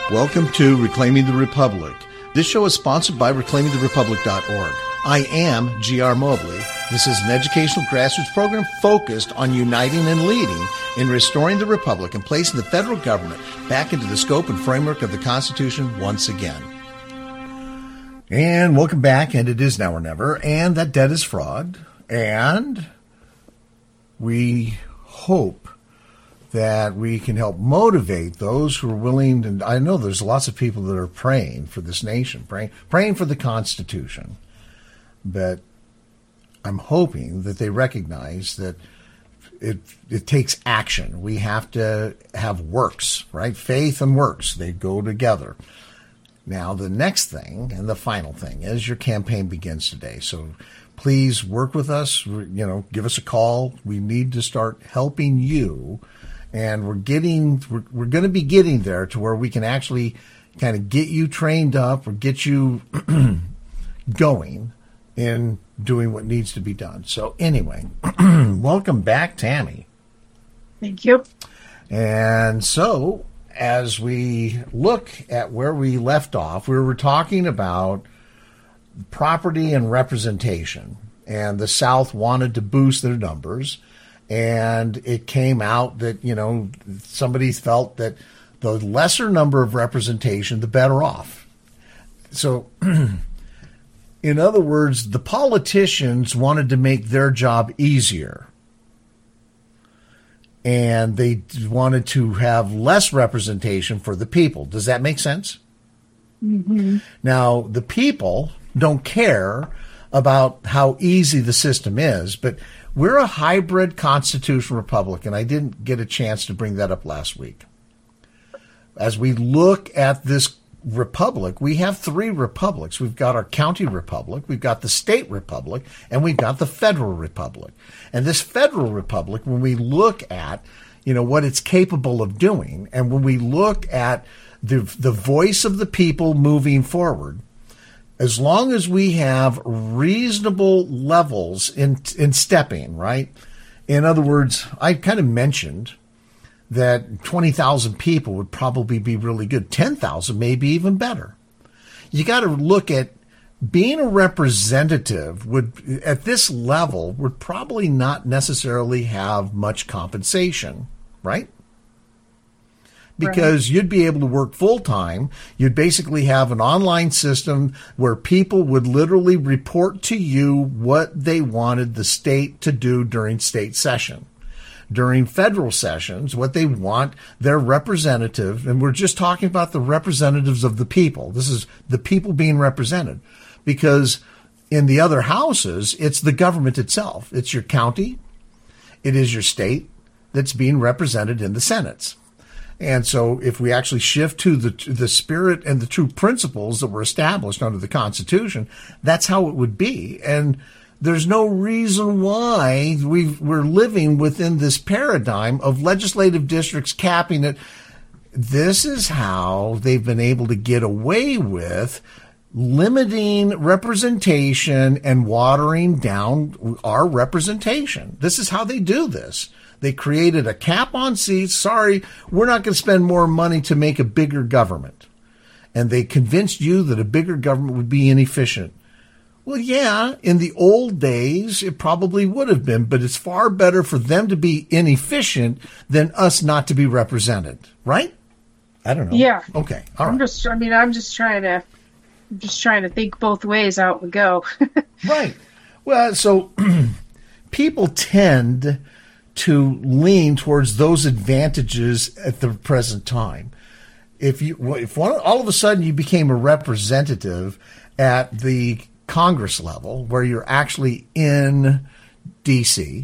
Welcome to Reclaiming the Republic. This show is sponsored by ReclaimingTheRepublic.org. I am G.R. Mobley. This is an educational grassroots program focused on uniting and leading in restoring the Republic and placing the federal government back into the scope and framework of the Constitution once again. And welcome back, and it is Now or Never, and that debt is fraud. And we hope that we can help motivate those who are willing, and I know there's lots of people that are praying for this nation, praying for the Constitution, but I'm hoping that they recognize that it takes action. We have to have works, right? Faith and works, they go together. Now, the next thing and the final thing is your campaign begins today. So please work with us, give us a call. We need to start helping you. And we're going to be getting there to where we can actually kind of get you trained up or get you going in doing what needs to be done. So anyway, welcome back, Tammy. Thank you. And so as we look at where we left off, we were talking about property and representation, and the South wanted to boost their numbers. And it came out that, somebody felt that the lesser number of representation, the better off. So, in other words, the politicians wanted to make their job easier. And they wanted to have less representation for the people. Does that make sense? Mm-hmm. Now, the people don't care about how easy the system is, but we're a hybrid constitutional republic, and I didn't get a chance to bring that up last week. As we look at this republic, we have three republics. We've got our county republic, we've got the state republic, and we've got the federal republic. And this federal republic, when we look at, what it's capable of doing, and when we look at the voice of the people moving forward, as long as we have reasonable levels in stepping, right? In other words, I kind of mentioned that 20,000 people would probably be really good. 10,000 may be even better. You got to look at being a representative at this level would probably not necessarily have much compensation, right? Because you'd be able to work full-time. You'd basically have an online system where people would literally report to you what they wanted the state to do during state session. During federal sessions, what they want their representative, and we're just talking about the representatives of the people. This is the people being represented. Because in the other houses, it's the government itself. It's your county. It is your state that's being represented in the Senates. And so if we actually shift to the spirit and the true principles that were established under the Constitution, that's how it would be. And there's no reason why we're living within this paradigm of legislative districts capping it. This is how they've been able to get away with limiting representation and watering down our representation. This is how they do this. They created a cap on seats. Sorry, we're not going to spend more money to make a bigger government. And they convinced you that a bigger government would be inefficient. Well, yeah, in the old days, it probably would have been, but it's far better for them to be inefficient than us not to be represented, right? I don't know. Yeah. Okay. All right. I'm just trying to think both ways out we go. Right. Well, so people tend to lean towards those advantages at the present time. If all of a sudden you became a representative at the Congress level, where you're actually in D.C.,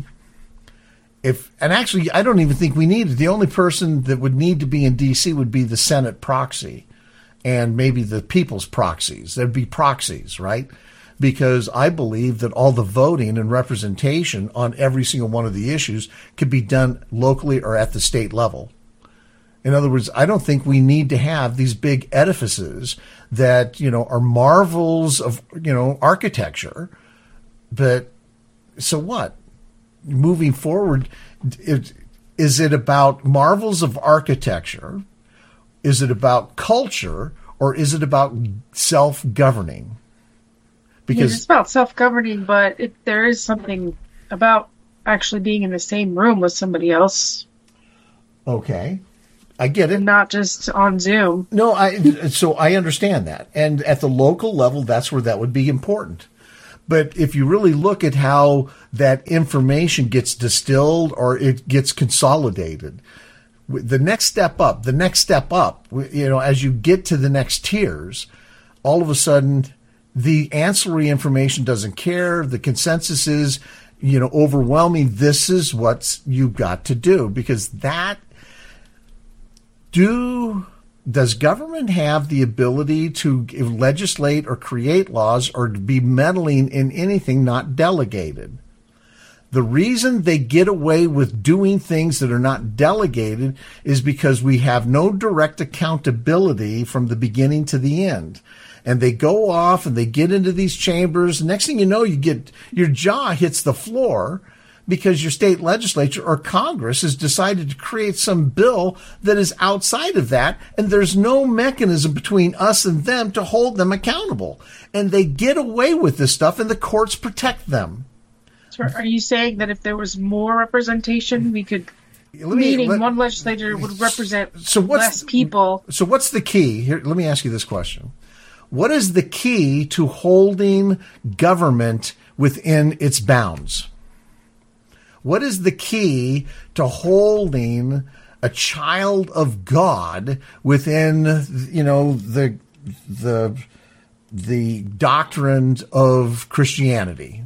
and actually I don't even think we need it. The only person that would need to be in D.C. would be the Senate proxy and maybe the people's proxies. There'd be proxies, right? Because I believe that all the voting and representation on every single one of the issues could be done locally or at the state level. In other words, I don't think we need to have these big edifices that, are marvels of, architecture. But so what? Moving forward, is it about marvels of architecture? Is it about culture, or is it about self-governing? Because it's about self-governing, but if there is something about actually being in the same room with somebody else. Okay. I get it. Not just on Zoom. No, so I understand that. And at the local level, that's where that would be important. But if you really look at how that information gets distilled or it gets consolidated, the next step up, as you get to the next tiers, all of a sudden the ancillary information doesn't care. The consensus is, overwhelming. This is what you've got to do, because does government have the ability to legislate or create laws or to be meddling in anything not delegated? The reason they get away with doing things that are not delegated is because we have no direct accountability from the beginning to the end. And they go off and they get into these chambers. Next thing you know, your jaw hits the floor because your state legislature or Congress has decided to create some bill that is outside of that, and there's no mechanism between us and them to hold them accountable. And they get away with this stuff, and the courts protect them. So are you saying that if there was more representation, we could... one legislature would represent less people? So what's the key? Here, let me ask you this question. What is the key to holding government within its bounds? What is the key to holding a child of God within, the doctrine of Christianity?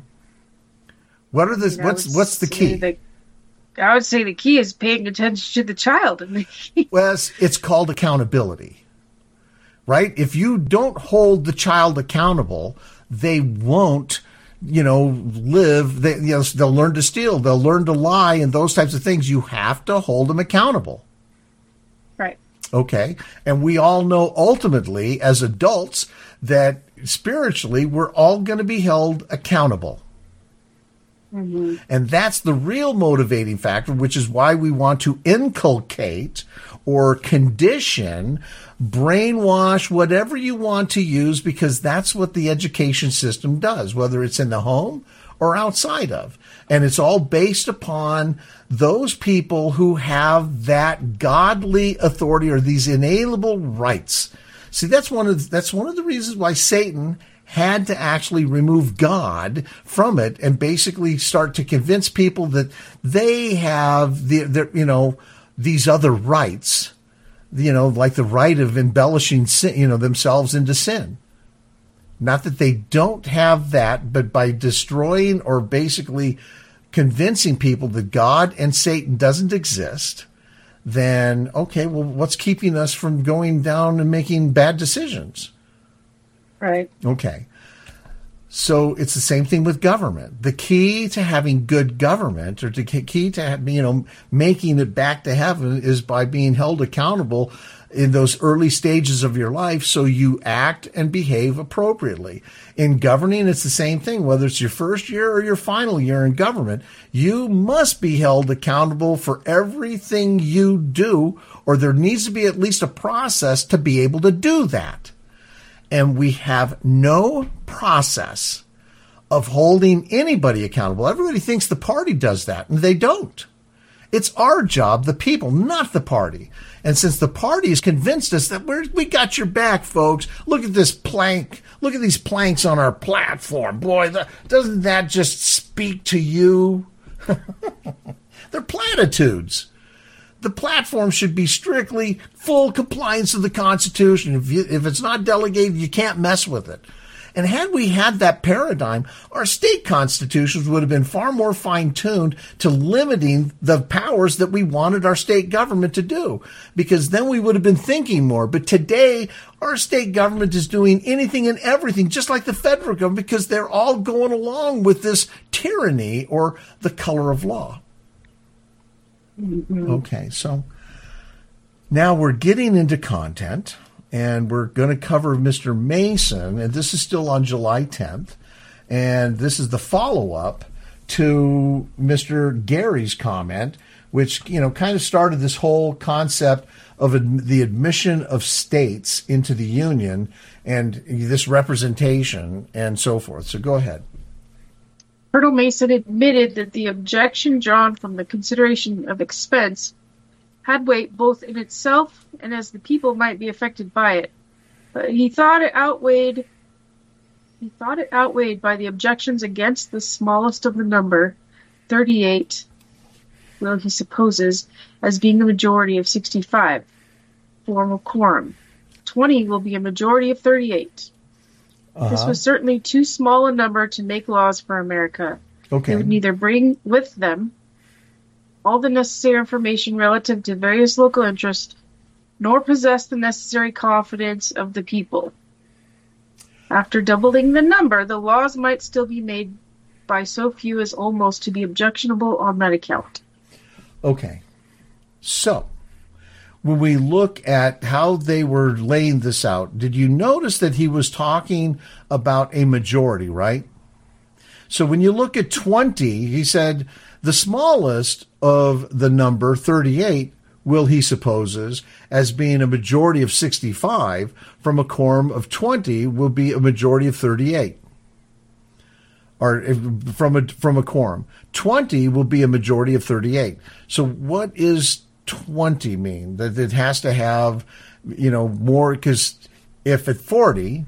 What's the key? I would say the key is paying attention to the child. Well, it's called accountability, right? If you don't hold the child accountable, they won't live, they'll learn to steal, they'll learn to lie, and those types of things. You have to hold them accountable. Right. Okay. And we all know ultimately as adults that spiritually we're all going to be held accountable. Mm-hmm. And that's the real motivating factor, which is why we want to inculcate or condition, brainwash, whatever you want to use, because that's what the education system does, whether it's in the home or outside of. And it's all based upon those people who have that godly authority or these inalienable rights. See, that's one of the reasons why Satan had to actually remove God from it and basically start to convince people that they have these other rights, like the right of embellishing sin, themselves into sin. Not that they don't have that, but by destroying or basically convincing people that God and Satan doesn't exist, then, okay, well, what's keeping us from going down and making bad decisions? Right. Okay. So it's the same thing with government. The key to having good government, or the key to making it back to heaven, is by being held accountable in those early stages of your life, so you act and behave appropriately. In governing, it's the same thing. Whether it's your first year or your final year in government, you must be held accountable for everything you do, or there needs to be at least a process to be able to do that. And we have no process of holding anybody accountable. Everybody thinks the party does that, and they don't. It's our job, the people, not the party. And since the party has convinced us that we got your back, folks, look at this plank. Look at these planks on our platform. Boy, doesn't that just speak to you? They're platitudes. The platform should be strictly full compliance of the Constitution. If it's not delegated, you can't mess with it. And had we had that paradigm, our state constitutions would have been far more fine-tuned to limiting the powers that we wanted our state government to do, because then we would have been thinking more. But today, our state government is doing anything and everything, just like the federal government, because they're all going along with this tyranny or the color of law. Mm-hmm. Okay, so now we're getting into content. And we're going to cover Mr. Mason, and this is still on July 10th. And this is the follow-up to Mr. Gary's comment, which, kind of started this whole concept of the admission of states into the Union and this representation and so forth. So go ahead. Colonel Mason admitted that the objection drawn from the consideration of expense had weight both in itself and as the people might be affected by it. But he thought it outweighed by the objections against the smallest of the number, 38, will he supposes, as being the majority of 65, form a quorum. 20 will be a majority of 38. This was certainly too small a number to make laws for America. Okay. They would neither bring with them all the necessary information relative to various local interests, nor possess the necessary confidence of the people. After doubling the number, the laws might still be made by so few as almost to be objectionable on that account. Okay. So, when we look at how they were laying this out, did you notice that he was talking about a majority, right? So when you look at 20, he said the smallest of the number, 38, will he supposes, as being a majority of 65, from a quorum of 20 will be a majority of 38. Or from a quorum. 20 will be a majority of 38. So what is 20 mean? That it has to have, more, because if at 40,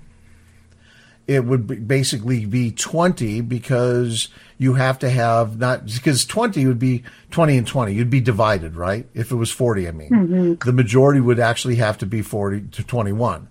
it would basically be 20 because you have to have because 20 would be 20 and 20. You'd be divided, right? If it was 40, I mean. Mm-hmm. The majority would actually have to be 40 to 21.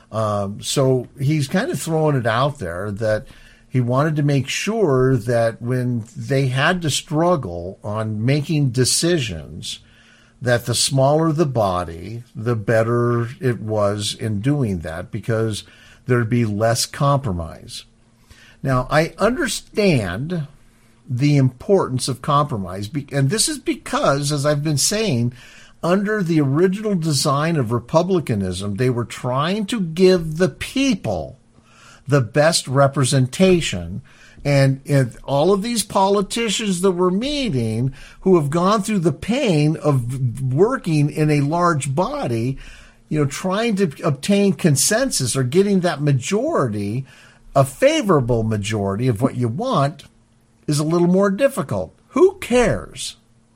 So he's kind of throwing it out there that he wanted to make sure that when they had to struggle on making decisions, that the smaller the body, the better it was in doing that, because there'd be less compromise. Now, I understand the importance of compromise, and this is because, as I've been saying, under the original design of republicanism, they were trying to give the people the best representation. And all of these politicians that we're meeting who have gone through the pain of working in a large body, trying to obtain consensus or getting that majority, a favorable majority of what you want, is a little more difficult. Who cares?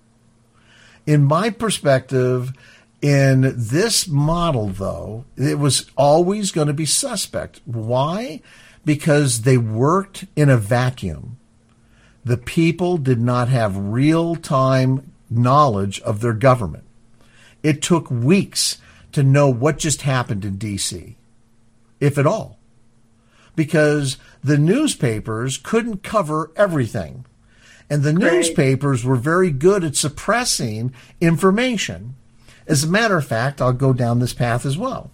In my perspective, in this model, though, it was always going to be suspect. Why? Because they worked in a vacuum. The people did not have real-time knowledge of their government. It took weeks to know what just happened in D.C., if at all, because the newspapers couldn't cover everything. And the newspapers were very good at suppressing information. As a matter of fact, I'll go down this path as well.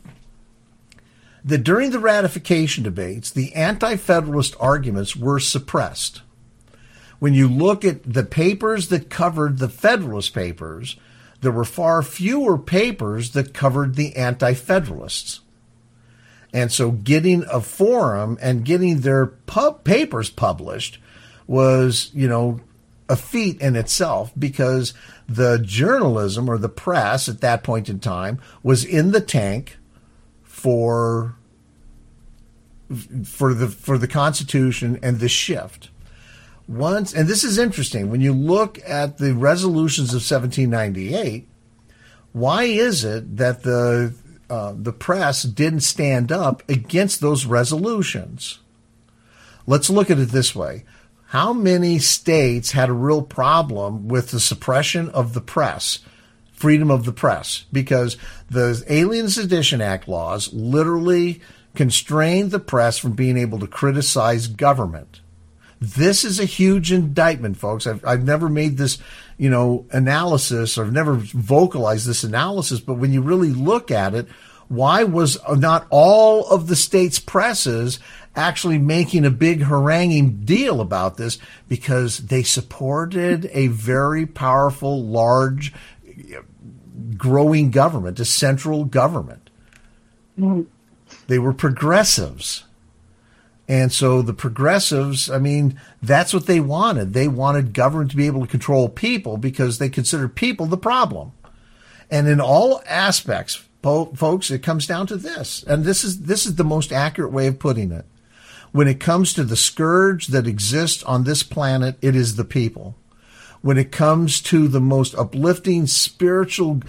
That during the ratification debates, the anti-federalist arguments were suppressed. When you look at the papers that covered the Federalist papers, there were far fewer papers that covered the anti-federalists. And so getting a forum and getting their papers published was, a feat in itself, because the journalism or the press at that point in time was in the tank for the Constitution and the shift. And this is interesting, when you look at the resolutions of 1798, why is it that the press didn't stand up against those resolutions? Let's look at it this way. How many states had a real problem with the suppression of the press, freedom of the press? Because the Alien and Sedition Act laws literally constrained the press from being able to criticize government. This is a huge indictment, folks. I've never made this, analysis, or I've never vocalized this analysis, but when you really look at it, why was not all of the states' presses actually making a big haranguing deal about this? Because they supported a very powerful, large, growing government, a central government. Mm-hmm. They were progressives. And so the progressives, I mean, that's what they wanted. They wanted government to be able to control people because they considered people the problem. And in all aspects, folks, it comes down to this. And this is the most accurate way of putting it. When it comes to the scourge that exists on this planet, it is the people. When it comes to the most uplifting, spiritual,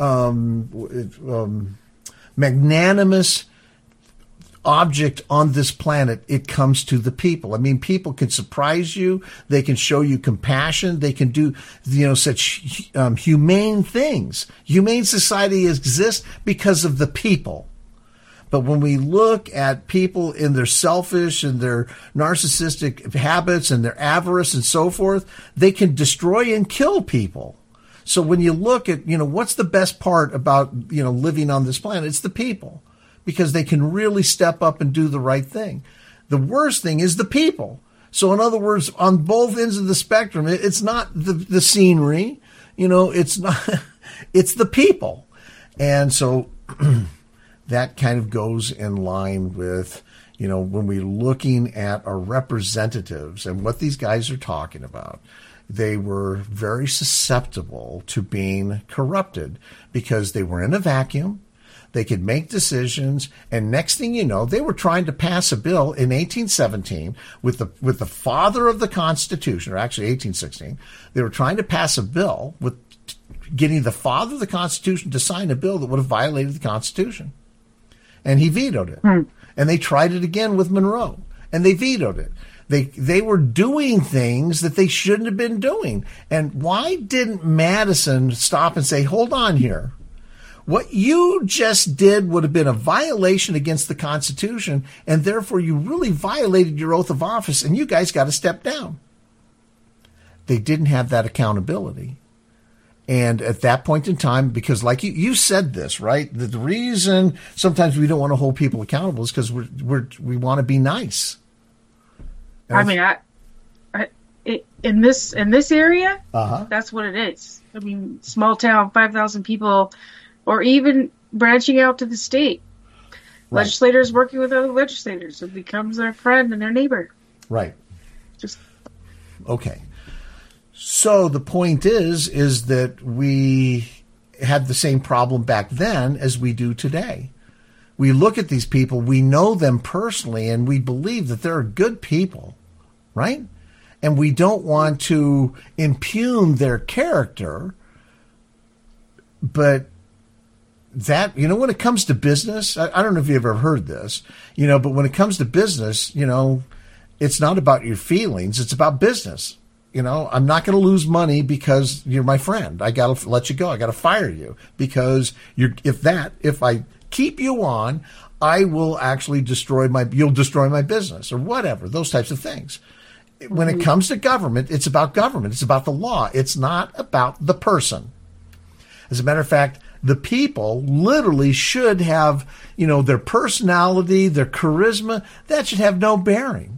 magnanimous object on this planet, it comes to the people. I mean, people can surprise you. They can show you compassion. They can do, such humane things. Humane society exists because of the people. But when we look at people in their selfish and their narcissistic habits and their avarice and so forth, they can destroy and kill people. So when you look at, what's the best part about, living on this planet, it's the people, because they can really step up and do the right thing. The worst thing is the people. So in other words, on both ends of the spectrum, it's not the scenery, it's not, it's the people. And so that kind of goes in line with, when we're looking at our representatives and what these guys are talking about. They were very susceptible to being corrupted because they were in a vacuum. They could make decisions, and next thing you know, they were trying to pass a bill in 1817 with the father of the Constitution, or actually 1816. They were trying to pass a bill with getting the father of the Constitution to sign a bill that would have violated the Constitution. And he vetoed it. And they tried it again with Monroe, and they vetoed it. They were doing things that they shouldn't have been doing. And why didn't Madison stop and say, hold on here? What you just did would have been a violation against the Constitution, and therefore you really violated your oath of office, and you guys got to step down. They didn't have that accountability. And at that point in time, because like you said this, right? The reason sometimes we don't want to hold people accountable is because we want to be nice. And in this area, that's what it is. I mean, small town, 5,000 people, or even branching out to the state. Right. Legislators working with other legislators. It becomes their friend and their neighbor. Right. Okay. So the point is that we had the same problem back then as we do today. We look at these people, we know them personally, and we believe that they're good people, right? And we don't want to impugn their character, but that, when it comes to business, I don't know if you've ever heard this, but when it comes to business, it's not about your feelings, it's about business. I'm not going to lose money because you're my friend. I got to let you go. I got to fire you because if I keep you on, I will actually you'll destroy my business or whatever, those types of things. When it comes to government, it's about government. It's about the law. It's not about the person. As a matter of fact, the people literally should have, their personality, their charisma, that should have no bearing.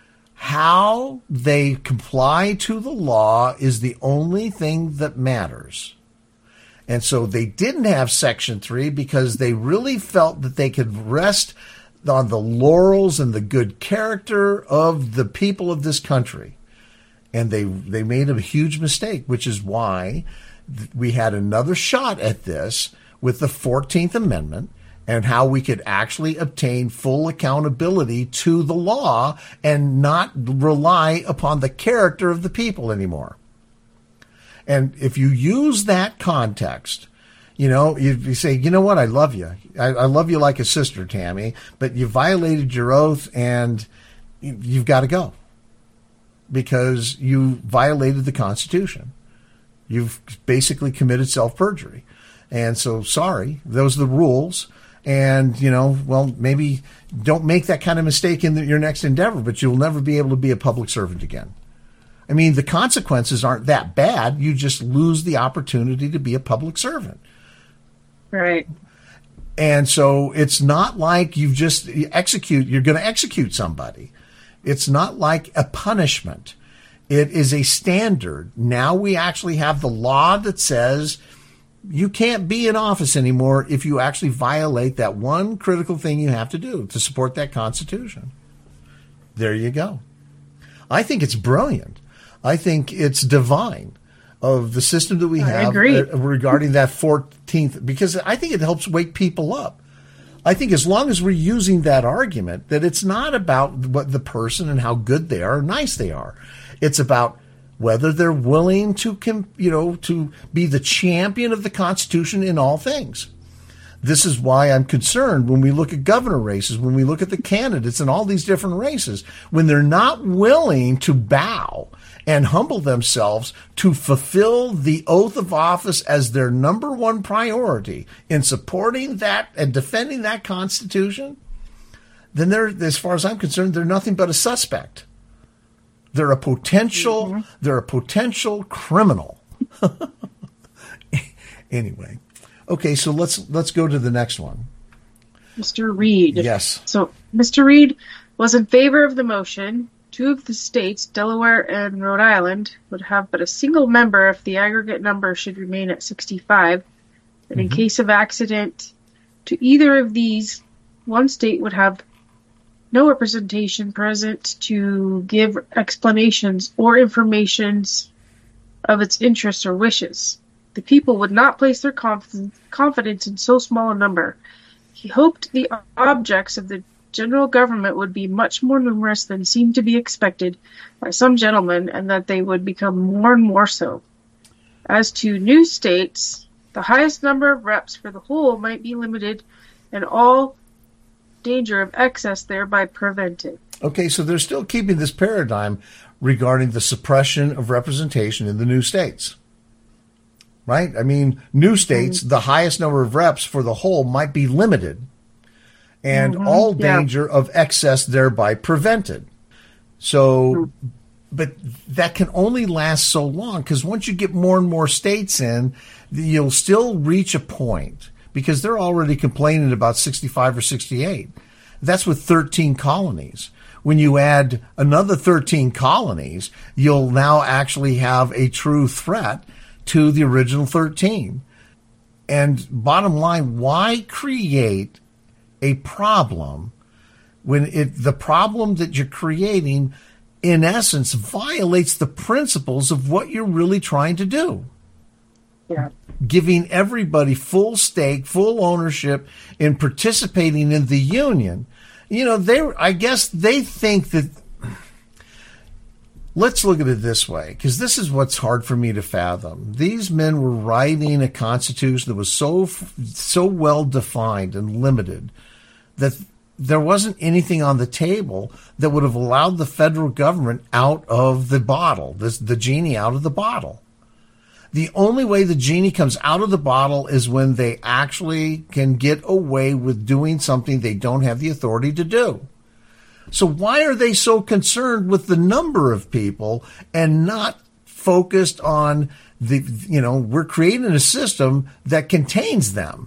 How they comply to the law is the only thing that matters. And so they didn't have Section 3 because they really felt that they could rest on the laurels and the good character of the people of this country. And they made a huge mistake, which is why we had another shot at this with the 14th Amendment and how we could actually obtain full accountability to the law and not rely upon the character of the people anymore. And if you use that context, you say, you know what, I love you. I love you like a sister, Tammy, but you violated your oath and you've got to go because you violated the Constitution. You've basically committed self-perjury. And so, sorry, those are the rules. And, maybe don't make that kind of mistake in your next endeavor, but you'll never be able to be a public servant again. I mean, the consequences aren't that bad. You just lose the opportunity to be a public servant. Right. And so it's not like you're going to execute somebody. It's not like a punishment. It is a standard. Now we actually have the law that says you can't be in office anymore if you actually violate that one critical thing you have to do to support that Constitution. There you go. I think it's brilliant. I think it's divine of the system that we have regarding that 14th, because I think it helps wake people up. I think as long as we're using that argument, that it's not about what the person and how good they are or nice they are. It's about whether they're willing to, to be the champion of the Constitution in all things. This is why I'm concerned when we look at governor races, when we look at the candidates in all these different races, when they're not willing to bow and humble themselves to fulfill the oath of office as their number one priority in supporting that and defending that Constitution, then they're, as far as I'm concerned, they're nothing but a suspect. They're a potential, they're a potential criminal. Anyway. Okay, so let's go to the next one. Mr. Reed. Yes. So Mr. Reed was in favor of the motion. 2 of the states, Delaware and Rhode Island, would have but a single member if the aggregate number should remain at 65. And in case of accident to either of these, one state would have no representation present to give explanations or informations of its interests or wishes. The people would not place their confidence in so small a number. He hoped the objects of the general government would be much more numerous than seemed to be expected by some gentlemen, and that they would become more and more so. As to new states, the highest number of reps for the whole might be limited, and all danger of excess thereby prevented. Okay, so they're still keeping this paradigm regarding the suppression of representation in the new states. Right? I mean, new states, the highest number of reps for the whole might be limited, and all danger of excess thereby prevented. So, but that can only last so long, because once you get more and more states in, you'll still reach a point, because they're already complaining about 65 or 68. That's with 13 colonies. When you add another 13 colonies, you'll now actually have a true threat to the original 13. And bottom line, why create a problem when the problem that you're creating, in essence, violates the principles of what you're really trying to do? Yeah. Giving everybody full stake, full ownership in participating in the union. I guess they think that. Let's look at it this way, because this is what's hard for me to fathom. These men were writing a constitution that was so well defined and limited that there wasn't anything on the table that would have allowed the federal government out of the bottle, the genie out of the bottle. The only way the genie comes out of the bottle is when they actually can get away with doing something they don't have the authority to do. So why are they so concerned with the number of people and not focused on we're creating a system that contains them?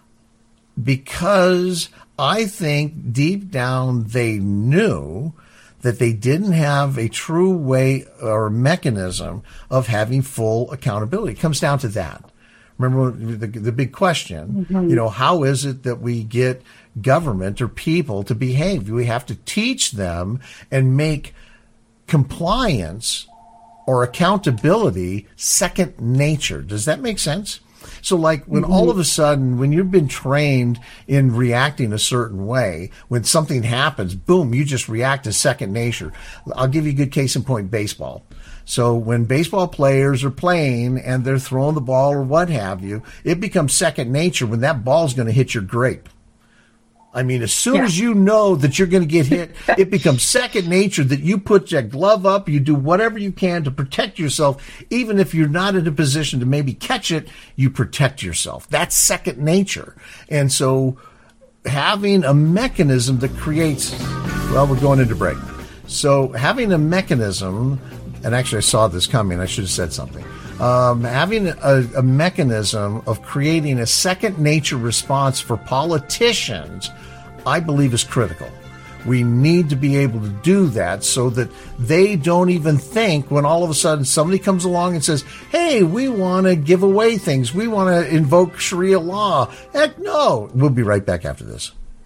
Because I think deep down they knew that they didn't have a true way or mechanism of having full accountability. It comes down to that. Remember the big question, how is it that we get government or people to behave? We have to teach them and make compliance or accountability second nature. Does that make sense? So like when all of a sudden, when you've been trained in reacting a certain way, when something happens, boom, you just react as second nature. I'll give you a good case in point, baseball. So when baseball players are playing and they're throwing the ball or what have you, it becomes second nature when that ball's going to hit your grape. I mean, as soon as you know that you're going to get hit, it becomes second nature that you put your glove up, you do whatever you can to protect yourself. Even if you're not in a position to maybe catch it, you protect yourself. That's second nature. And so having a mechanism that creates, well, we're going into break. So having a mechanism, and actually I saw this coming, I should have said something. Having a mechanism of creating a second nature response for politicians, I believe is critical. We need to be able to do that so that they don't even think when all of a sudden somebody comes along and says, hey, we want to give away things. We want to invoke Sharia law. Heck no. We'll be right back after this.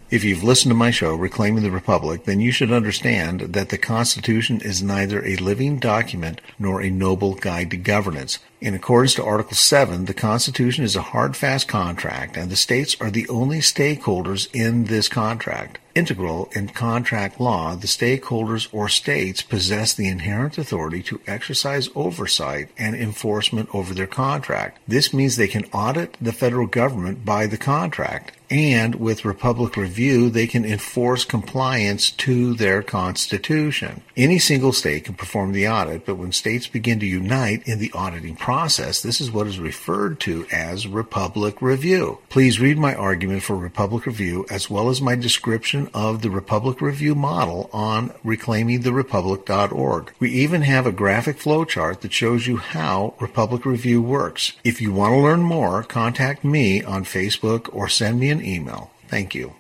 If you've listened to my show, Reclaiming the Republic, then you should understand that the Constitution is neither a living document nor a noble guide to governance. In accordance to Article 7, the Constitution is a hard, fast contract, and the states are the only stakeholders in this contract. Integral in contract law, the stakeholders or states possess the inherent authority to exercise oversight and enforcement over their contract. This means they can audit the federal government by the contract, and with Republic Review, they can enforce compliance to their Constitution. Any single state can perform the audit, but when states begin to unite in the auditing process, this is what is referred to as Republic Review. Please read my argument for Republic Review as well as my description of the Republic Review model on reclaimingtherepublic.org. We even have a graphic flowchart that shows you how Republic Review works. If you want to learn more, contact me on Facebook or send me an email. Thank you.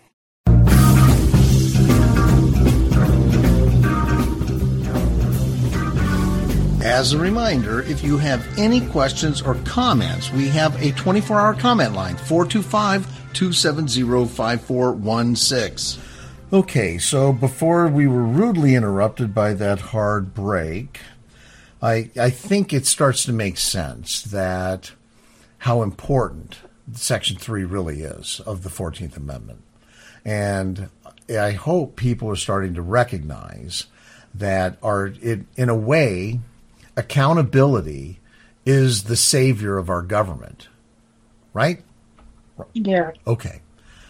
As a reminder, if you have any questions or comments, we have a 24-hour comment line, 425-270-5416. Okay, so before we were rudely interrupted by that hard break, I think it starts to make sense that how important Section 3 really is of the 14th Amendment. And I hope people are starting to recognize that in a way, accountability is the savior of our government, right? Yeah. Okay.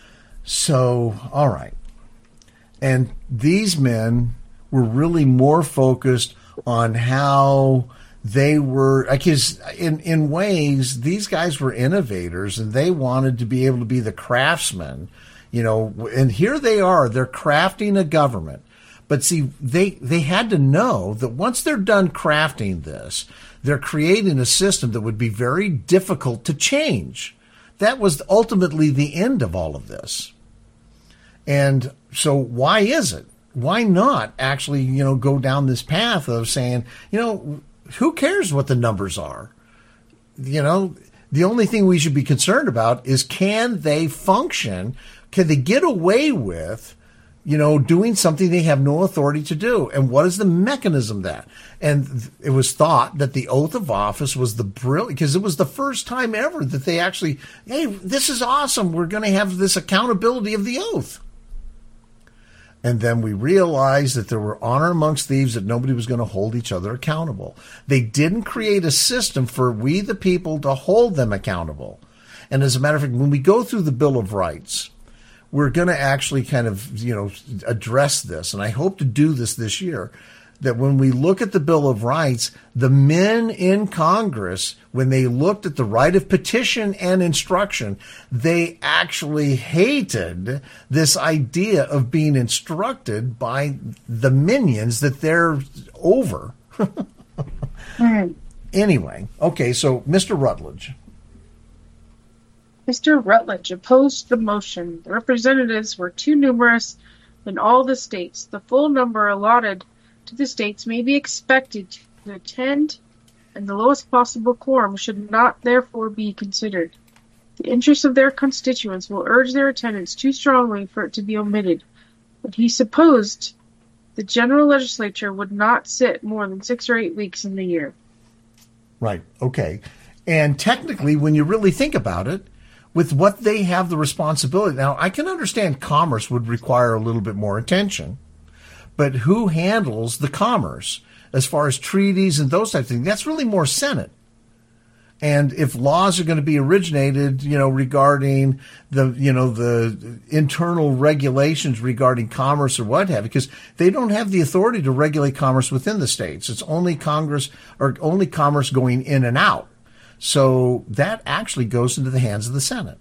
So, all right. And these men were really more focused on how they were, because in ways, these guys were innovators and they wanted to be able to be the craftsmen, and here they are, they're crafting a government. But see, they had to know that once they're done crafting this, they're creating a system that would be very difficult to change. That was ultimately the end of all of this. And so why is it? Why not actually, go down this path of saying, who cares what the numbers are? The only thing we should be concerned about is, can they function? Can they get away with doing something they have no authority to do? And what is the mechanism of that? And it was thought that the oath of office was because it was the first time ever that they actually, hey, this is awesome. We're going to have this accountability of the oath. And then we realized that there were honor amongst thieves, that nobody was going to hold each other accountable. They didn't create a system for we, the people, to hold them accountable. And as a matter of fact, when we go through the Bill of Rights, we're going to actually kind of, address this. And I hope to do this year, that when we look at the Bill of Rights, the men in Congress, when they looked at the right of petition and instruction, they actually hated this idea of being instructed by the minions that they're over. Anyway, okay, so Mr. Rutledge. Mr. Rutledge opposed the motion. The representatives were too numerous in all the states. The full number allotted to the states may be expected to attend, and the lowest possible quorum should not therefore be considered. The interests of their constituents will urge their attendance too strongly for it to be omitted. But he supposed the general legislature would not sit more than 6 or 8 weeks in the year. Right, okay. And technically, when you really think about it, with what they have the responsibility. Now, I can understand commerce would require a little bit more attention, but who handles the commerce as far as treaties and those types of things? That's really more Senate. And if laws are going to be originated, regarding the internal regulations regarding commerce or what have you, because they don't have the authority to regulate commerce within the states. It's only Congress or only commerce going in and out. So that actually goes into the hands of the Senate.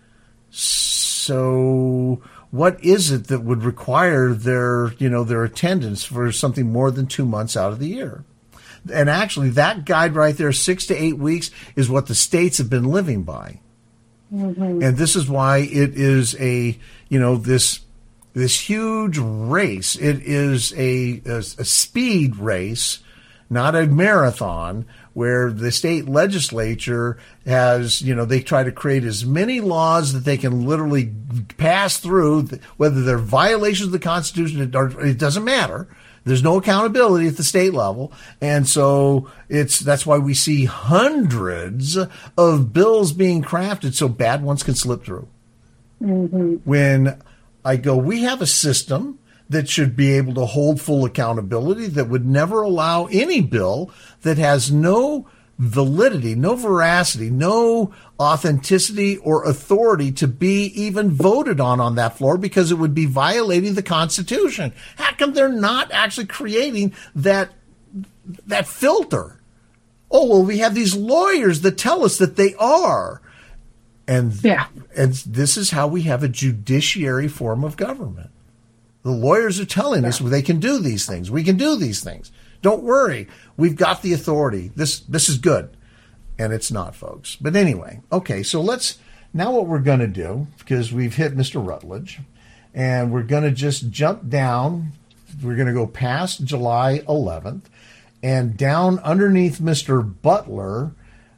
So what is it that would require their attendance for something more than 2 months out of the year? And actually, that guide right there, 6 to 8 weeks, is what the states have been living by. Mm-hmm. And this is why it is this huge race. It is a speed race, not a marathon, where the state legislature has, they try to create as many laws that they can literally pass through, whether they're violations of the Constitution, it doesn't matter. There's no accountability at the state level. And so that's why we see hundreds of bills being crafted so bad ones can slip through. Mm-hmm. When I go, we have a system that should be able to hold full accountability, that would never allow any bill that has no validity, no veracity, no authenticity or authority to be even voted on that floor, because it would be violating the Constitution. How come they're not actually creating that filter? Oh, well, we have these lawyers that tell us that they are. And this is how we have a judiciary form of government. The lawyers are telling us they can do these things. We can do these things. Don't worry. We've got the authority. This is good. And it's not, folks. But anyway, okay, so now what we're going to do, because we've hit Mr. Rutledge, and we're going to just jump down. We're going to go past July 11th and down underneath Mr. Butler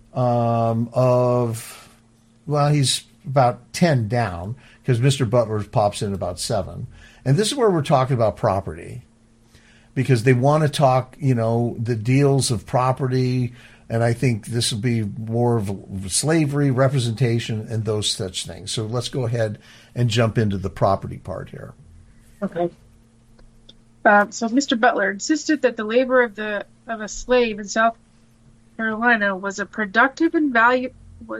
he's about 10 down, because Mr. Butler pops in about 7. And this is where we're talking about property, because they want to talk, the deals of property. And I think this will be more of slavery, representation, and those such things. So let's go ahead and jump into the property part here. Okay. So Mr. Butler insisted that the labor of a slave in South Carolina was as productive and valuable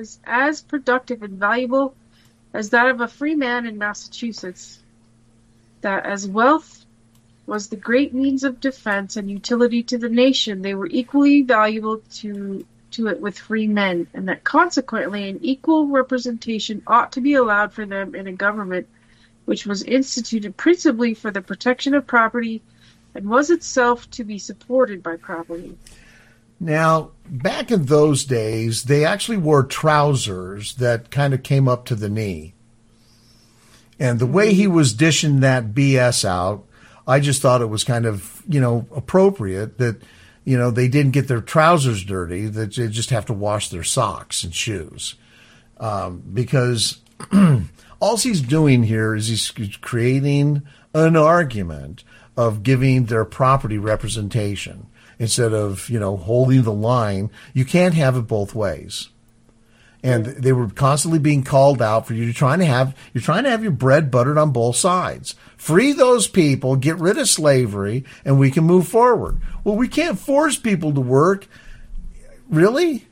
as that of a free man in Massachusetts. That as wealth was the great means of defense and utility to the nation, they were equally valuable to it with free men, and that consequently an equal representation ought to be allowed for them in a government which was instituted principally for the protection of property and was itself to be supported by property. Now, back in those days, they actually wore trousers that kind of came up to the knee. And the way he was dishing that BS out, I just thought it was kind of, appropriate that, they didn't get their trousers dirty, that they just have to wash their socks and shoes. Because all he's doing here is he's creating an argument of giving their property representation instead of, holding the line. You can't have it both ways. And they were constantly being called out for you're trying to have your bread buttered on both sides. Free those people, get rid of slavery, and we can move forward. Well, we can't force people to work. Really?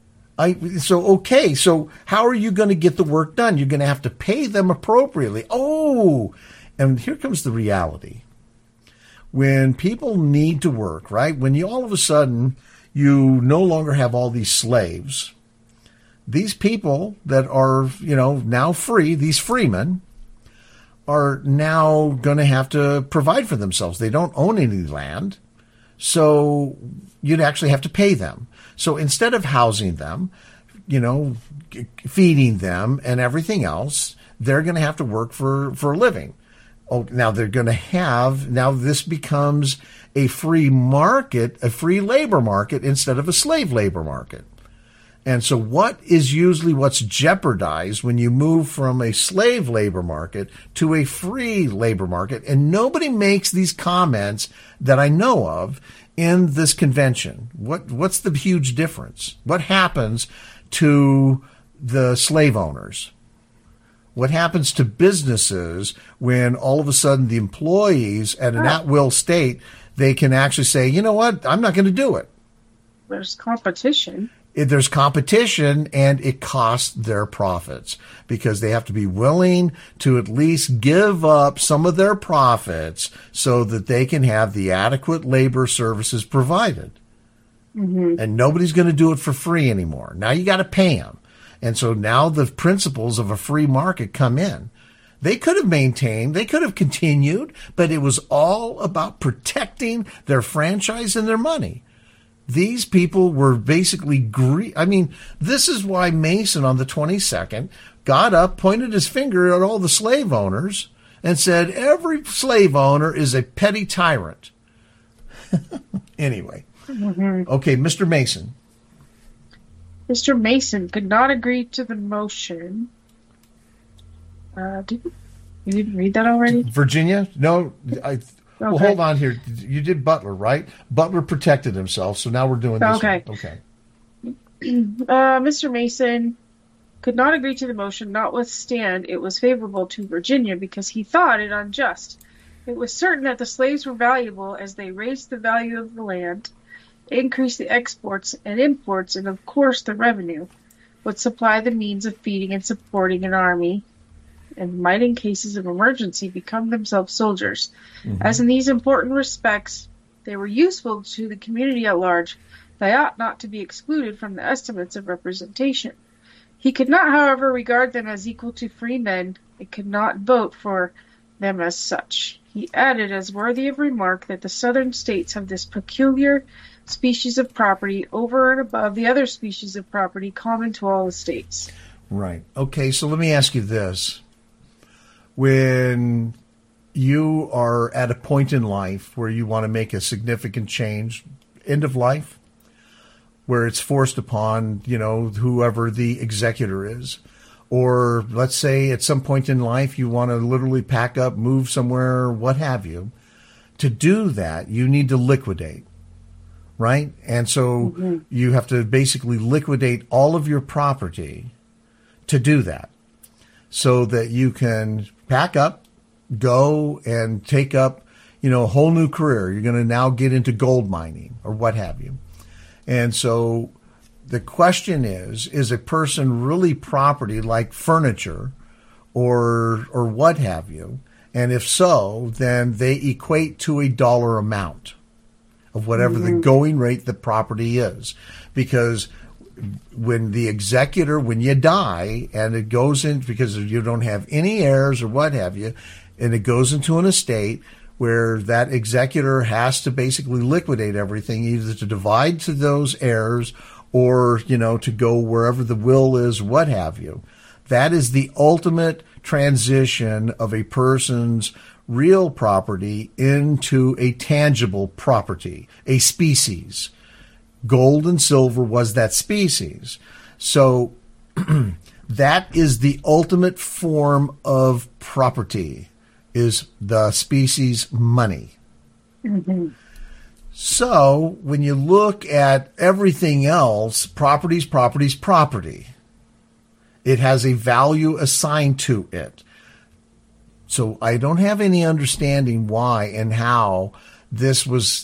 So how are you going to get the work done? You're going to have to pay them appropriately. Oh, and here comes the reality. When people need to work, right? When you all of a sudden, you no longer have all these slaves. These people that are, now free, these freemen, are now going to have to provide for themselves. They don't own any land, so you'd actually have to pay them. So instead of housing them, feeding them and everything else, they're going to have to work for a living. Oh, now this becomes a free market, a free labor market instead of a slave labor market. And so what's jeopardized when you move from a slave labor market to a free labor market? And nobody makes these comments that I know of in this convention. What's the huge difference? What happens to the slave owners? What happens to businesses when all of a sudden the employees at an at-will state, they can actually say, you know what, I'm not going to do it. There's competition. There's competition, and it costs their profits because they have to be willing to at least give up some of their profits so that they can have the adequate labor services provided. Mm-hmm. And nobody's going to do it for free anymore. Now you got to pay them. And so now the principles of a free market come in. They could have continued, but it was all about protecting their franchise and their money. These people were basically this is why Mason on the 22nd got up, pointed his finger at all the slave owners, and said every slave owner is a petty tyrant. Anyway. Mm-hmm. Okay, Mr. Mason, Mr. Mason could not agree to the motion. You didn't read that already? Virginia? No. Well, Okay. hold on here. You did Butler, right? Butler protected himself, so now we're doing this Okay. one. Okay. Mr. Mason could not agree to the motion, notwithstand it was favorable to Virginia because he thought it unjust. It was certain that the slaves were valuable as they raised the value of the land, increased the exports and imports, and of course the revenue, would supply the means of feeding and supporting an army, and might in cases of emergency become themselves soldiers. As in these important respects they were useful to the community at large, they ought not to be excluded from the estimates of representation. He could not, however, regard them as equal to free men, and could not vote for them as such. He added, as worthy of remark, that the southern states have this peculiar species of property over and above the other species of property common to all the states. Right. Okay, so let me ask you this. When you are at a point in life where you want to make a significant change, end of life, where it's forced upon, whoever the executor is, or let's say at some point in life you want to literally pack up, move somewhere, what have you, to do that, you need to liquidate, right? And so you have to basically liquidate all of your property to do that so that you can pack up, go and take up, a whole new career. You're going to now get into gold mining or what have you. And so the question is a person really property like furniture or what have you? And if so, then they equate to a dollar amount of whatever the going rate the property is. Because when the executor, when you die and it goes in, because you don't have any heirs or what have you, and it goes into an estate where that executor has to basically liquidate everything, either to divide to those heirs or, to go wherever the will is, what have you. That is the ultimate transition of a person's real property into a tangible property, a species. Gold and silver was that species. So that is the ultimate form of property, is the species money. So when you look at everything else, property. It has a value assigned to it. So I don't have any understanding why and how this was,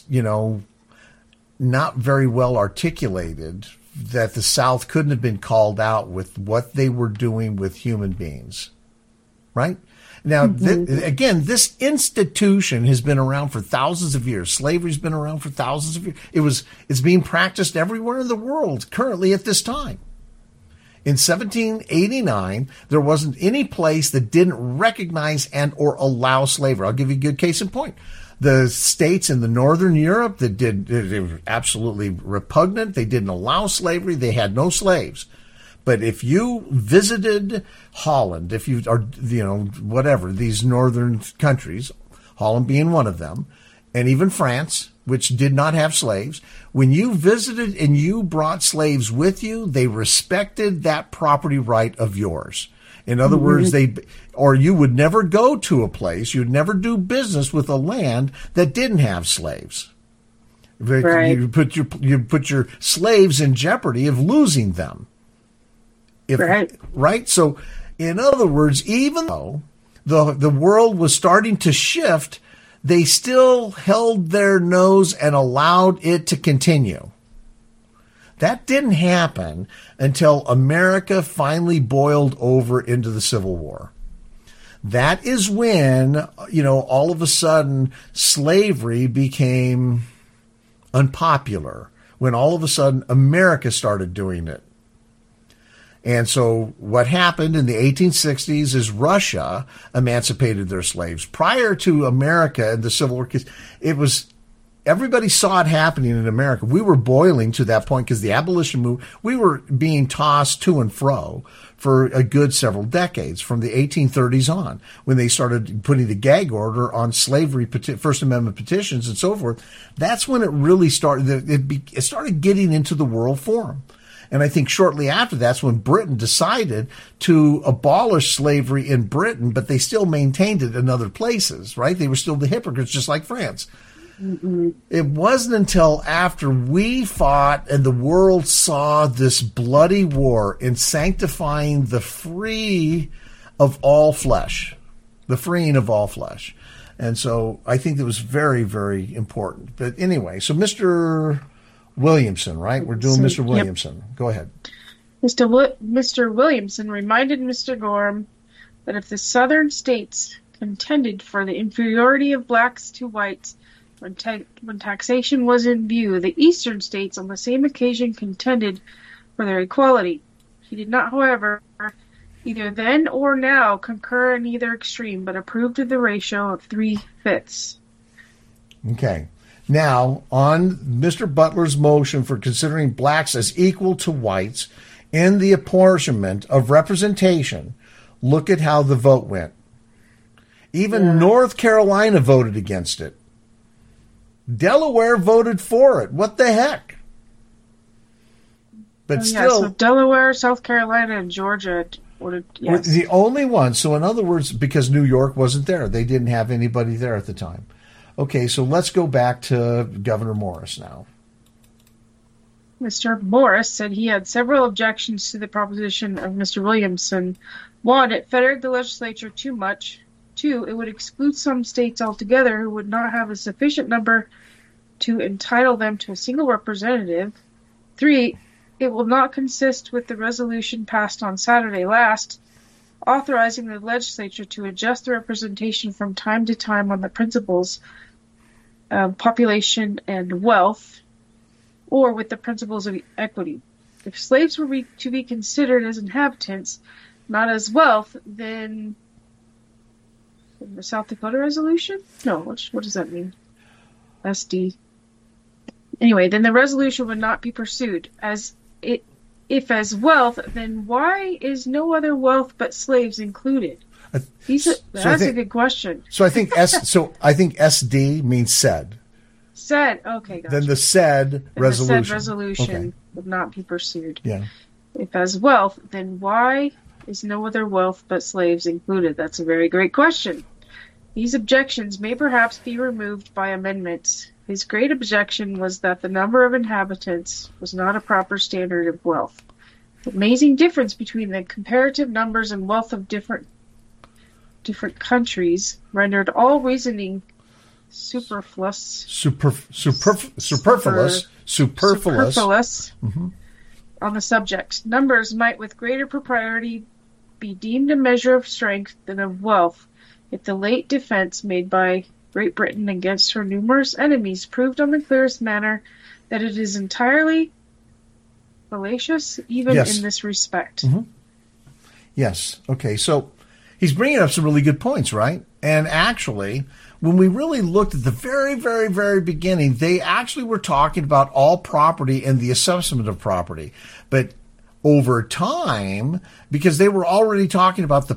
not very well articulated, that the South couldn't have been called out with what they were doing with human beings. Right? Now, again, this institution has been around for thousands of years. Slavery's been around for thousands of years. It's being practiced everywhere in the world currently at this time. In 1789, there wasn't any place that didn't recognize and or allow slavery. I'll give you a good case in point. The states in the northern Europe that they were absolutely repugnant. They didn't allow slavery. They had no slaves. But if you visited Holland, if you are, whatever, these northern countries, Holland being one of them, and even France, which did not have slaves, when you visited and you brought slaves with you, they respected that property right of yours. In other words, you would never go to a place, you'd never do business with a land that didn't have slaves. Right. You put your slaves in jeopardy of losing them. Right? So, in other words, even though the world was starting to shift, they still held their nose and allowed it to continue. That didn't happen until America finally boiled over into the Civil War. That is when, all of a sudden slavery became unpopular, when all of a sudden America started doing it. And so what happened in the 1860s is Russia emancipated their slaves. Prior to America and the Civil War, everybody saw it happening in America. We were boiling to that point because the abolition movement, we were being tossed to and fro for a good several decades, from the 1830s on, when they started putting the gag order on slavery, First Amendment petitions and so forth. That's when it really started. It started getting into the world forum. And I think shortly after that's when Britain decided to abolish slavery in Britain, but they still maintained it in other places, right? They were still the hypocrites, just like France. Mm-mm. It wasn't until after we fought and the world saw this bloody war in sanctifying the free of all flesh, the freeing of all flesh. And so I think that was very, very important. But anyway, so Mr. Williamson, right? We're doing Mr. Williamson. Yep. Go ahead. Mr. Williamson reminded Mr. Gorham that if the southern states contended for the inferiority of blacks to whites when taxation was in view, the eastern states on the same occasion contended for their equality. He did not, however, either then or now concur in either extreme, but approved of the ratio of 3/5. Okay. Now, on Mr. Butler's motion for considering blacks as equal to whites in the apportionment of representation, look at how the vote went. Even North Carolina voted against it. Delaware voted for it. What the heck? But still, so Delaware, South Carolina, and Georgia were the only ones. So in other words, because New York wasn't there, they didn't have anybody there at the time. Okay, so let's go back to Governor Morris now. Mr. Morris said he had several objections to the proposition of Mr. Williamson. 1, it fettered the legislature too much. 2, it would exclude some states altogether who would not have a sufficient number to entitle them to a single representative. 3, it will not consist with the resolution passed on Saturday last, authorizing the legislature to adjust the representation from time to time on the principles of population and wealth, or with the principles of equity. If slaves were to be considered as inhabitants, not as wealth, then the South Dakota resolution? No, what does that mean? SD. Anyway, then the resolution would not be pursued. If as wealth, then why is no other wealth but slaves included? That's a good question. So I think SD means said. Said, okay, gotcha. Then the said resolution. The said resolution would not be pursued. Yeah. If as wealth, then why is no other wealth but slaves included? That's a very great question. These objections may perhaps be removed by amendments. His great objection was that the number of inhabitants was not a proper standard of wealth. The amazing difference between the comparative numbers and wealth of different countries rendered all reasoning superfluous. Mm-hmm. On the subject. Numbers might with greater propriety be deemed a measure of strength than of wealth, if the late defense made by Great Britain against her numerous enemies proved on the clearest manner that it is entirely fallacious, even in this respect. Mm-hmm. Yes. Okay. So he's bringing up some really good points, right? And actually, when we really looked at the very, very, very beginning, they actually were talking about all property and the assessment of property. But over time, because they were already talking about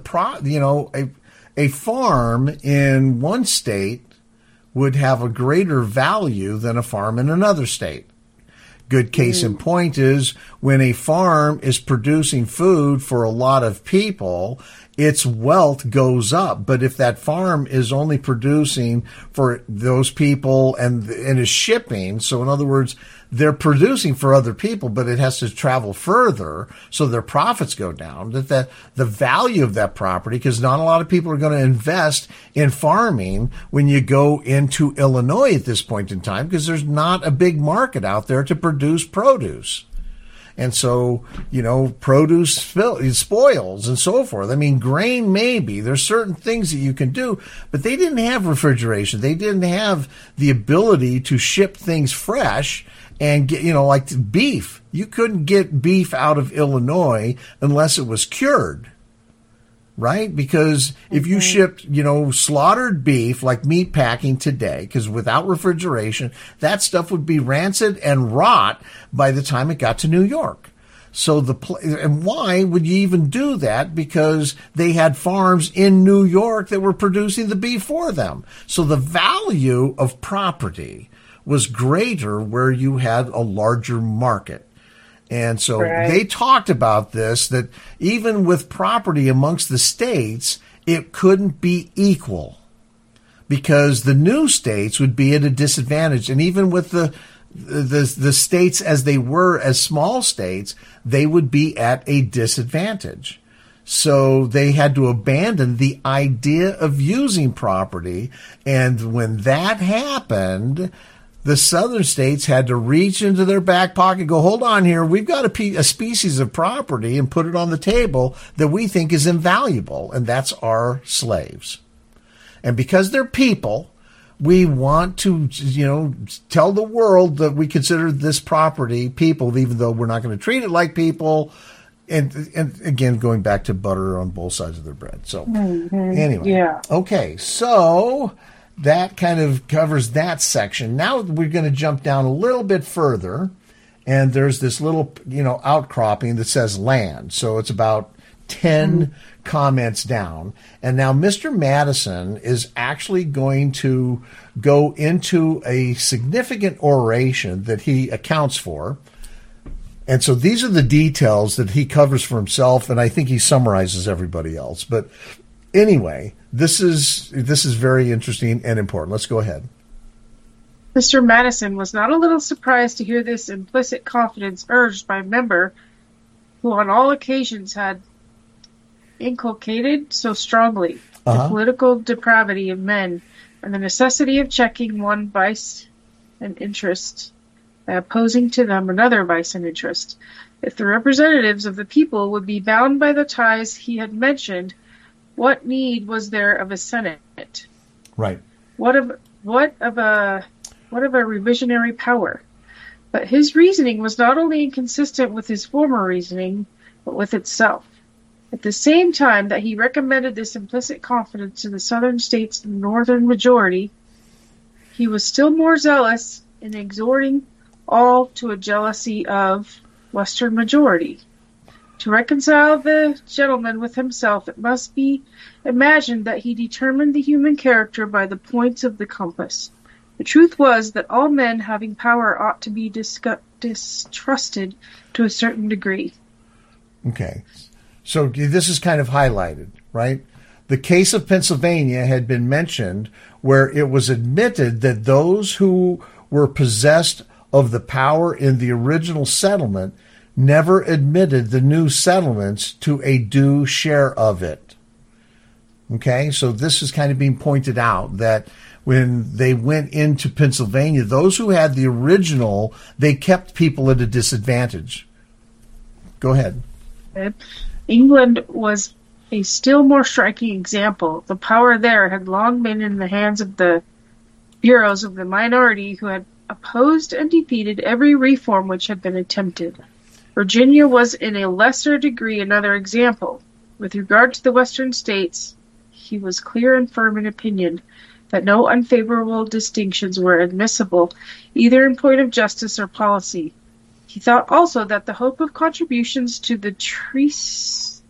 a farm in one state would have a greater value than a farm in another state. Good case in point is when a farm is producing food for a lot of people, its wealth goes up. But if that farm is only producing for those people and is shipping, so in other words, they're producing for other people, but it has to travel further, so their profits go down. That the value of that property, because not a lot of people are going to invest in farming when you go into Illinois at this point in time, because there's not a big market out there to produce produce. And so, produce spoils and so forth. I mean, grain maybe. There's certain things that you can do, but they didn't have refrigeration. They didn't have the ability to ship things fresh and get, like beef. You couldn't get beef out of Illinois unless it was cured, right? Because if you shipped, slaughtered beef, like meat packing today, because without refrigeration, that stuff would be rancid and rot by the time it got to New York. So and why would you even do that? Because they had farms in New York that were producing the beef for them. So the value of property was greater where you had a larger market. And so Right. they talked about this, that even with property amongst the states, it couldn't be equal because the new states would be at a disadvantage. And even with the states as they were as small states, they would be at a disadvantage. So they had to abandon the idea of using property. And when that happened, the southern states had to reach into their back pocket and go, hold on here, we've got a species of property and put it on the table that we think is invaluable, and that's our slaves. And because they're people, we want to, tell the world that we consider this property people, even though we're not going to treat it like people. And again, going back to butter on both sides of their bread. So anyway, Yeah. okay, so that kind of covers that section. Now we're going to jump down a little bit further, and there's this little, outcropping that says land. So it's about 10 comments down. And now Mr. Madison is actually going to go into a significant oration that he accounts for. And so these are the details that he covers for himself, and I think he summarizes everybody else. But anyway, this is very interesting and important. Let's go ahead. Mr. Madison was not a little surprised to hear this implicit confidence urged by a member who on all occasions had inculcated so strongly the political depravity of men and the necessity of checking one vice and interest by opposing to them another vice and interest. If the representatives of the people would be bound by the ties he had mentioned, what need was there of a Senate? Right. What of a revisionary power? But his reasoning was not only inconsistent with his former reasoning, but with itself. At the same time that he recommended this implicit confidence to the southern states and the northern majority, he was still more zealous in exhorting all to a jealousy of western majority. To reconcile the gentleman with himself, it must be imagined that he determined the human character by the points of the compass. The truth was that all men having power ought to be distrusted to a certain degree. Okay. So this is kind of highlighted, right? The case of Pennsylvania had been mentioned where it was admitted that those who were possessed of the power in the original settlement never admitted the new settlements to a due share of it. Okay, so this is kind of being pointed out that when they went into Pennsylvania, those who had the original, they kept people at a disadvantage. Go ahead. England was a still more striking example. The power there had long been in the hands of the bureaus of the minority who had opposed and defeated every reform which had been attempted. Virginia was in a lesser degree another example. With regard to the western states, he was clear and firm in opinion that no unfavorable distinctions were admissible, either in point of justice or policy. He thought also that the hope of contributions to the Treaty?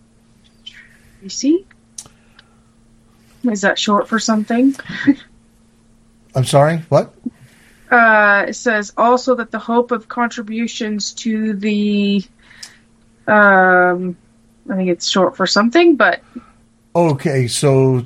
Is that short for something? I'm sorry, what? It says also that the hope of contributions to the, I think it's short for something, but. Okay, so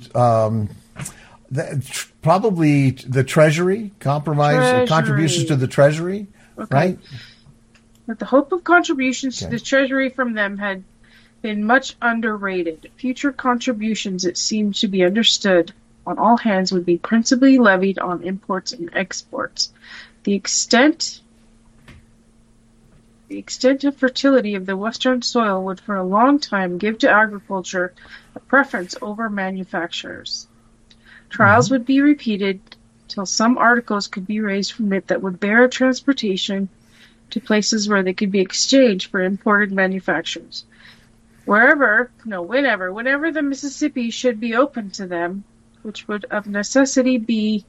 probably the Treasury, contributions to the Treasury, okay. Right? But the hope of contributions to the Treasury from them had been much underrated. Future contributions, it seemed to be understood, on all hands would be principally levied on imports and exports. The extent of fertility of the western soil would for a long time give to agriculture a preference over manufactures. Trials would be repeated till some articles could be raised from it that would bear transportation to places where they could be exchanged for imported manufactures. Whenever the Mississippi should be open to them, which would of necessity be,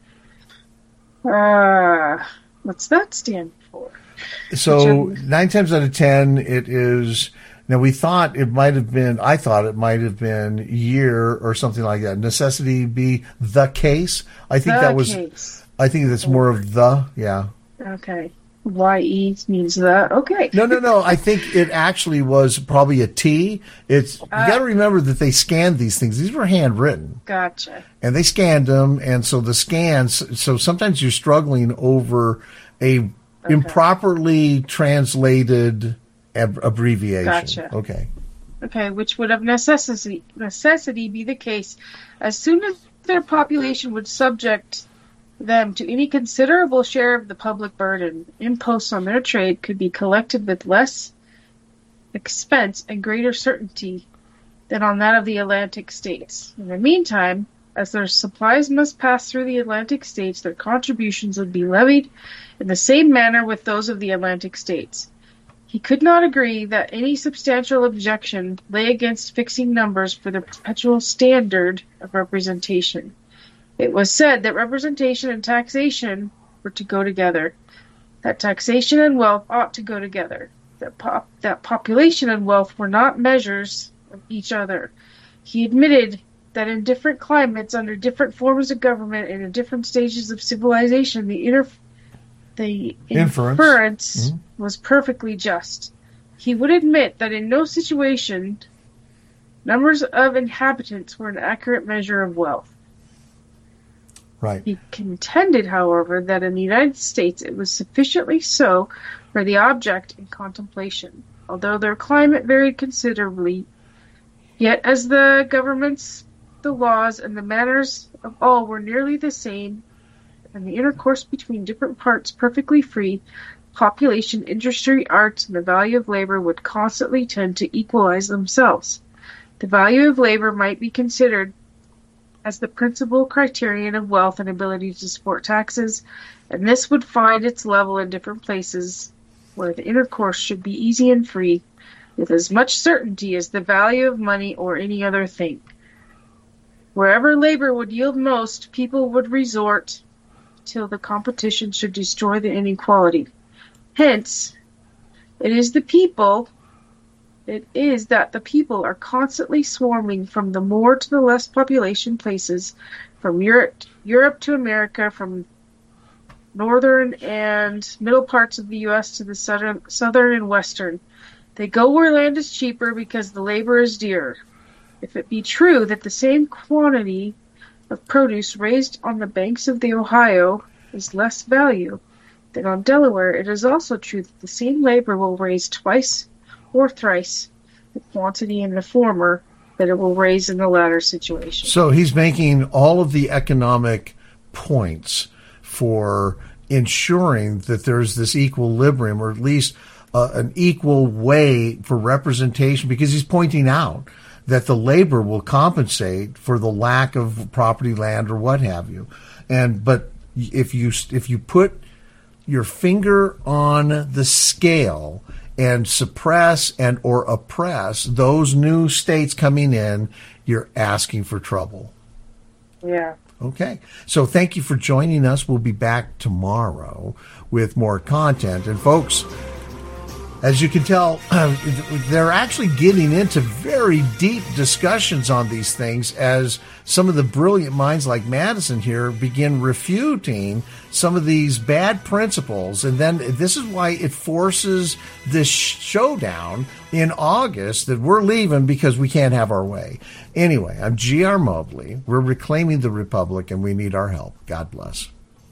what's that stand for? So 9 times out of 10, it is. Now I thought it might have been year or something like that. Necessity be the case. I think that's more of the, yeah. Okay. YE means that. Okay. No. I think it actually was probably a T. You got to remember that they scanned these things. These were handwritten. Gotcha. And they scanned them, and so the scans. So sometimes you're struggling over a improperly translated abbreviation. Gotcha. Okay. Okay, which would of necessity be the case as soon as their population would subject them to any considerable share of the public burden. Imposts on their trade could be collected with less expense and greater certainty than on that of the Atlantic states. In the meantime, as their supplies must pass through the Atlantic states, their contributions would be levied in the same manner with those of the Atlantic states. He could not agree that any substantial objection lay against fixing numbers for the perpetual standard of representation. It was said that representation and taxation were to go together, that taxation and wealth ought to go together, that population and wealth were not measures of each other. He admitted that in different climates, under different forms of government, and in different stages of civilization, the inference was perfectly just. He would admit that in no situation numbers of inhabitants were an accurate measure of wealth. Right. He contended, however, that in the United States it was sufficiently so for the object in contemplation. Although their climate varied considerably, yet as the governments, the laws, and the manners of all were nearly the same, and the intercourse between different parts perfectly free, population, industry, arts, and the value of labor would constantly tend to equalize themselves. The value of labor might be considered as the principal criterion of wealth and ability to support taxes, and this would find its level in different places where the intercourse should be easy and free, with as much certainty as the value of money or any other thing. Wherever labor would yield most, people would resort till the competition should destroy the inequality. Hence, it is that the people are constantly swarming from the more to the less population places, from Europe to America, from northern and middle parts of the U.S. to the southern and western. They go where land is cheaper because the labor is dearer. If it be true that the same quantity of produce raised on the banks of the Ohio is less value than on Delaware, it is also true that the same labor will raise twice or thrice the quantity in the former that it will raise in the latter situation. So he's making all of the economic points for ensuring that there's this equilibrium, or at least an equal way for representation, because he's pointing out that the labor will compensate for the lack of property, land, or what have you. But if you put your finger on the scale and suppress and or oppress those new states coming in, you're asking for trouble. Yeah. Okay. So thank you for joining us. We'll be back tomorrow with more content. And folks, as you can tell, they're actually getting into very deep discussions on these things as some of the brilliant minds like Madison here begin refuting some of these bad principles. And then this is why it forces this showdown in August that we're leaving because we can't have our way. Anyway, I'm G.R. Mobley. We're reclaiming the Republic, and we need our help. God bless.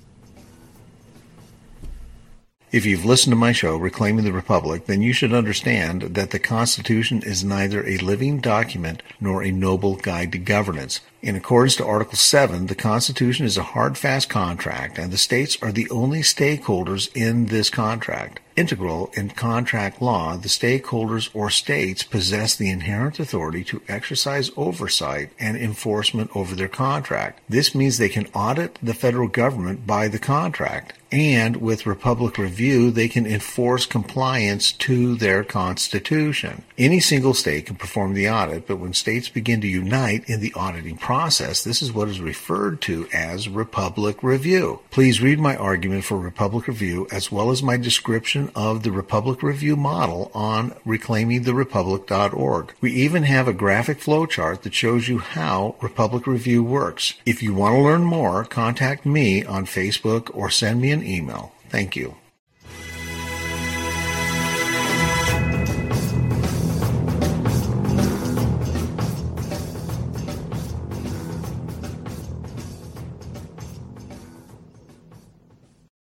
If you've listened to my show, Reclaiming the Republic, then you should understand that the Constitution is neither a living document nor a noble guide to governance. In accordance to Article 7, the Constitution is a hard, fast contract, and the states are the only stakeholders in this contract. Integral in contract law, the stakeholders or states possess the inherent authority to exercise oversight and enforcement over their contract. This means they can audit the federal government by the contract, and with Republic Review, they can enforce compliance to their Constitution. Any single state can perform the audit, but when states begin to unite in the auditing process, this is what is referred to as Republic Review. Please read my argument for Republic Review as well as my description of the Republic Review model on reclaimingtherepublic.org. We even have a graphic flowchart that shows you how Republic Review works. If you want to learn more, contact me on Facebook or send me an email. Thank you.